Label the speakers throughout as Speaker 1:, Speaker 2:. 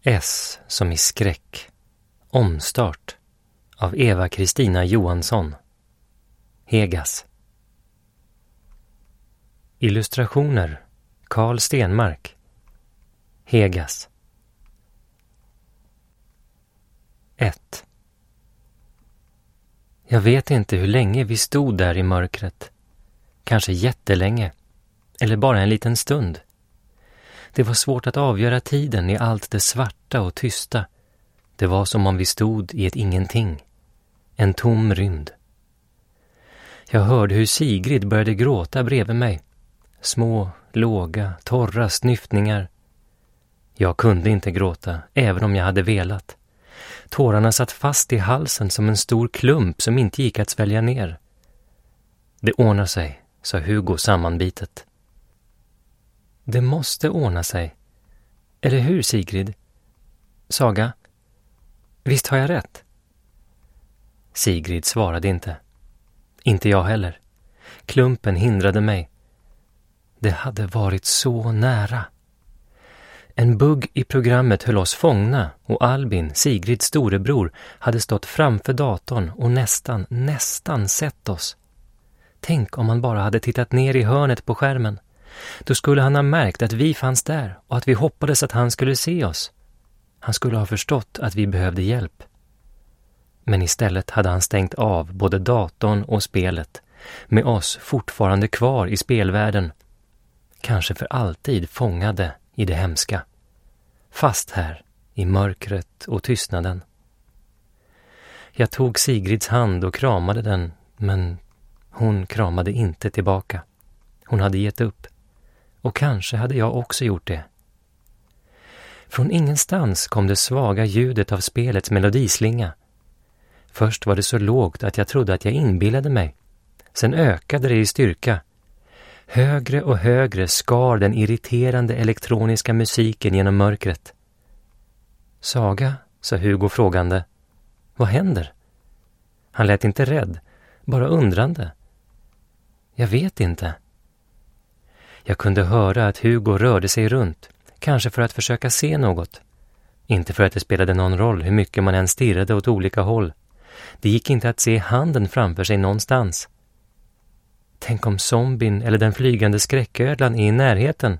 Speaker 1: S som i skräck. Omstart av Eva-Kristina Johansson. Hegas. Illustrationer Carl Stenmark. Hegas. 1. Jag vet inte hur länge vi stod där i mörkret. Kanske jättelänge. Eller bara en liten stund. Det var svårt att avgöra tiden i allt det svarta och tysta. Det var som om vi stod i ett ingenting. En tom rymd. Jag hörde hur Sigrid började gråta bredvid mig. Små, låga, torra snyftningar. Jag kunde inte gråta, även om jag hade velat. Tårarna satt fast i halsen som en stor klump som inte gick att svälja ner. Det ordnar sig, sa Hugo sammanbitet. Det måste ordna sig. Eller hur, Sigrid? Saga, visst har jag rätt? Sigrid svarade inte. Inte jag heller. Klumpen hindrade mig. Det hade varit så nära. En bugg i programmet höll oss fångna och Albin, Sigrids storebror, hade stått framför datorn och nästan sett oss. Tänk om han bara hade tittat ner i hörnet på skärmen. Då skulle han ha märkt att vi fanns där och att vi hoppades att han skulle se oss. Han skulle ha förstått att vi behövde hjälp. Men istället hade han stängt av både datorn och spelet, med oss fortfarande kvar i spelvärlden. Kanske för alltid fångade i det hemska. Fast här, i mörkret och tystnaden. Jag tog Sigrids hand och kramade den, men hon kramade inte tillbaka. Hon hade gett upp. Och kanske hade jag också gjort det. Från ingenstans kom det svaga ljudet av spelets melodislinga. Först var det så lågt att jag trodde att jag inbillade mig. Sen ökade det i styrka. Högre och högre skar den irriterande elektroniska musiken genom mörkret. Saga, sa Hugo frågande. Vad händer? Han lät inte rädd, bara undrande. Jag vet inte. Jag kunde höra att Hugo rörde sig runt, kanske för att försöka se något. Inte för att det spelade någon roll hur mycket man än stirrade åt olika håll. Det gick inte att se handen framför sig någonstans. Tänk om zombien eller den flygande skräcködlan är i närheten.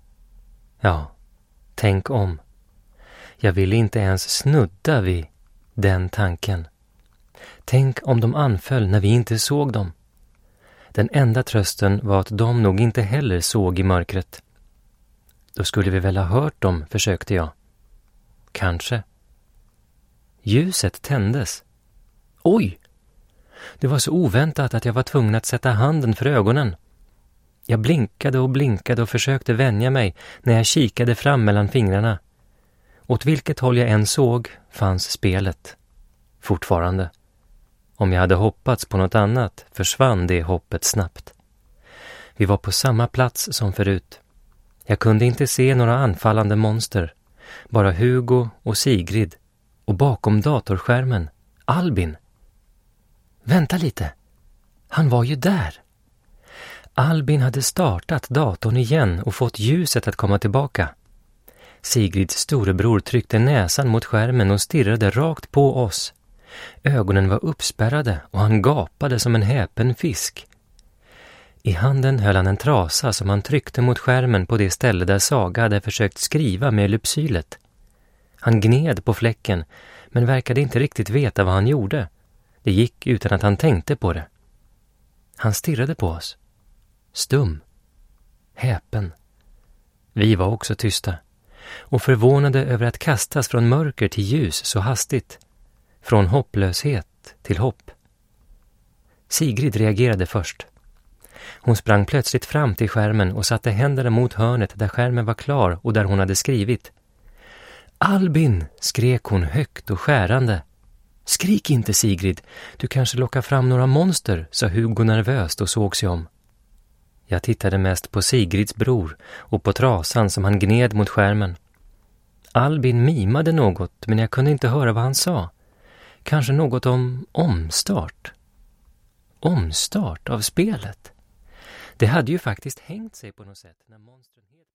Speaker 1: Ja, tänk om. Jag ville inte ens snudda vid den tanken. Tänk om de anföll när vi inte såg dem. Den enda trösten var att de nog inte heller såg i mörkret. Då skulle vi väl ha hört dem, försökte jag. Kanske. Ljuset tändes. Oj! Det var så oväntat att jag var tvungen att sätta handen för ögonen. Jag blinkade och försökte vänja mig när jag kikade fram mellan fingrarna. Åt vilket håll jag än såg fanns spelet. Fortfarande. Om jag hade hoppats på något annat försvann det hoppet snabbt. Vi var på samma plats som förut. Jag kunde inte se några anfallande monster. Bara Hugo och Sigrid. Och bakom datorskärmen, Albin. Vänta lite. Han var ju där. Albin hade startat datorn igen och fått ljuset att komma tillbaka. Sigrids storebror tryckte näsan mot skärmen och stirrade rakt på oss. Ögonen var uppspärrade och han gapade som en häpen fisk. I handen höll han en trasa som han tryckte mot skärmen på det ställe där Saga hade försökt skriva med ellipsylet. Han gned på fläcken men verkade inte riktigt veta vad han gjorde. Det gick utan att han tänkte på det. Han stirrade på oss. Stum. Häpen. Vi var också tysta. Och förvånade över att kastas från mörker till ljus så hastigt. Från hopplöshet till hopp. Sigrid reagerade först. Hon sprang plötsligt fram till skärmen och satte händerna mot hörnet där skärmen var klar och där hon hade skrivit. Albin, skrek hon högt och skärande. Skrik inte, Sigrid. Du kanske lockar fram några monster, sa Hugo nervöst och såg sig om. Jag tittade mest på Sigrids bror och på trasan som han gned mot skärmen. Albin mimade något, men jag kunde inte höra vad han sa. Kanske något om omstart. Omstart av spelet. Det hade ju faktiskt hängt sig på något sätt när monstren